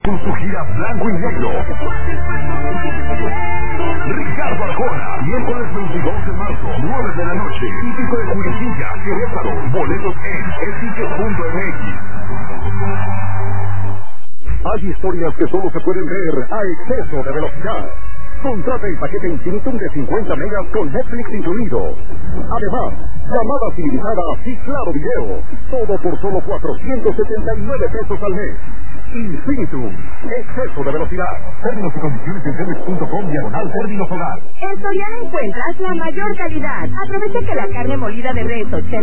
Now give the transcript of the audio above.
Con su gira blanco y negro. Ricardo Arjona, miércoles 22 de marzo, 9 de la noche. Típico de Juriquilla, Querétaro. Boletos en eticket.mx. Hay historias que solo se pueden ver a exceso de velocidad. Contrata el paquete Infinitum de 50 megas con Netflix incluido. Además, llamadas ilimitadas y claro video. Todo por solo 479 pesos al mes. Infinitum, exceso de velocidad. Términos y condiciones en Telmex.com/términos hogar. En Soriana encuentras la mayor calidad. Aprovecha que la carne molida de res 80